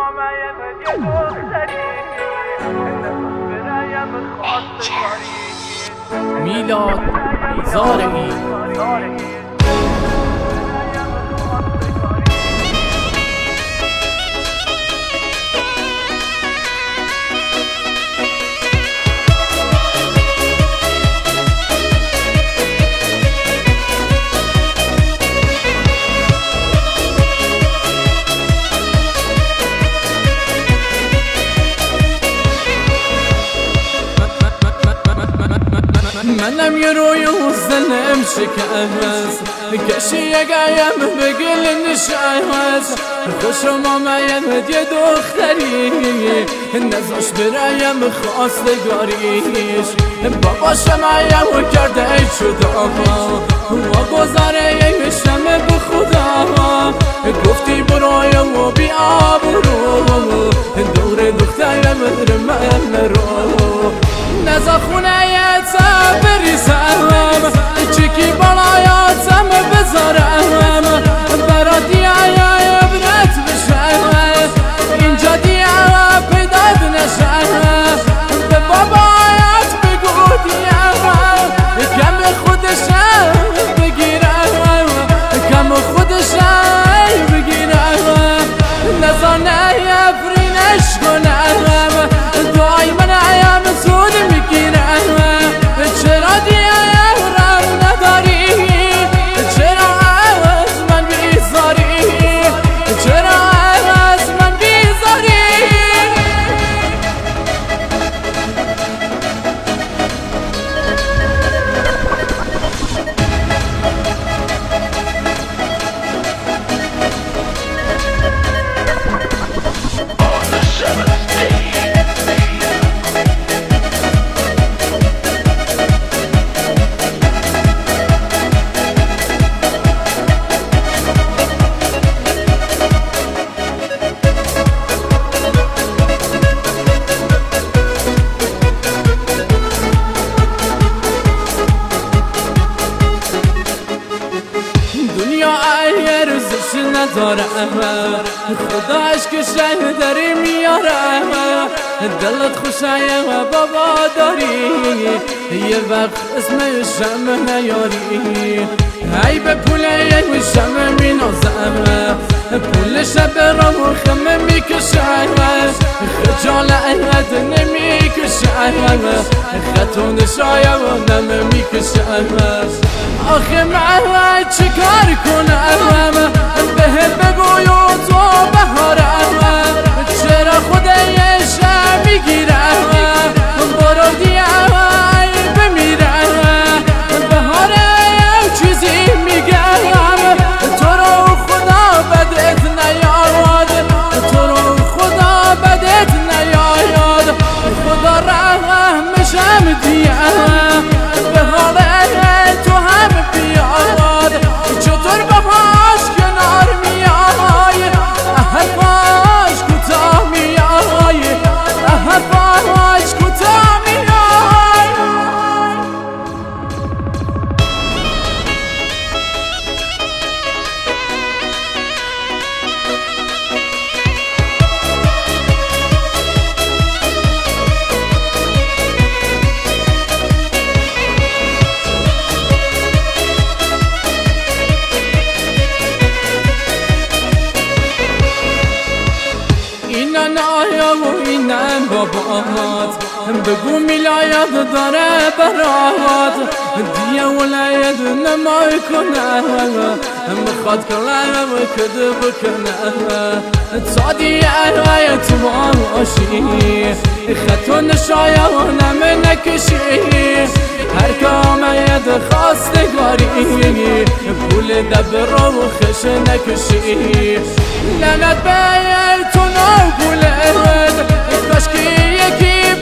میلاد زارعی منم یه روی حسنم شکست کشی اگایم بگل نشست خوشم آمد یه دختری نزاش برایم خواستگاریش باباشم ایم کرده شده و گذاره شم به خدا گفتی برای و بی آبرو دور دخترم من رو نزا خونه بریزم چکی بالایاتم بذارم برا دیعه عبرت بشم اینجا دیعه پیدات نشم به بابایت بگو دیعه کم خودشم بگیرم کم خودشم بگیرم نزا نفرینش کنم دعای من عیم زود میگیرم چرا دیرم نداری چرا از من بیزاری چرا از من بیزاری دنیا ارزش نداره خداش که شه داری میاره دلت خوشه و بابا داری یه وقت اسمشم نیاری ای به پوله شم مینازم پول شب را مخم میکشه خجالت نمیکشه خطون شایمانم میکشه آخه من چیکار کنم به بگویو تو بهارم چرا خودش میگیرم برو دیای بمیرم بهاره چیزی میگم تو رو خدا بدت نیاد تو رو خدا بدت نیاد خدا رحمشم دیم بهاره تو هم بیاد چطور با پاش کنار میای پاش کوتاه میای پاش کوتاه میای و اینم بابات بگو میلاد داره برات دیه ولید نمای کنه میخواد کلم کده بکنه تا دیه تو باشی خطون شایانم نکشی هر کامید خواستگاری پول دب رو خش نکشی لعنت به تو نو پولت کاشکی یکی